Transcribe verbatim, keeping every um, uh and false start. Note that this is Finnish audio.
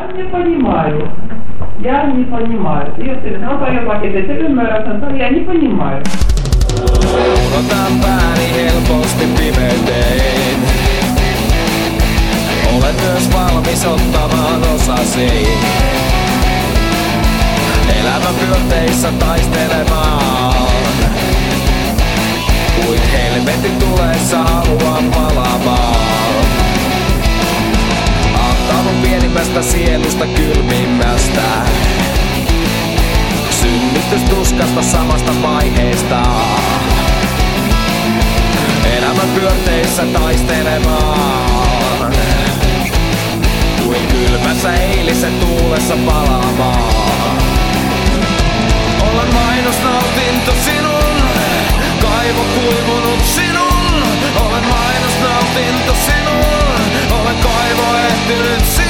не понимаю. Я не понимаю. Jos sanotaan jotakin, että et ymmärrä, sanotaan, ja не понимаю. Unotan pääni helposti pimeyteen. Olen myös valmis ottamaan osasi. Elämän pyörteissä taistelemaan. Kuin helvetin tulessa haluan palaamaan. Antaudun pienimmästä sielusta kylmimmästä. Synnytystuskasta samasta vaiheesta. Elämän pyörteissä taistelemaan. Kuin kylmässä eilisen tuulessa palaamaan. Olen mainosnautinto sinun, kaivo kuivunut sinun. Olen mainosnautinto sinun, olen kaivo ehtynyt sinun.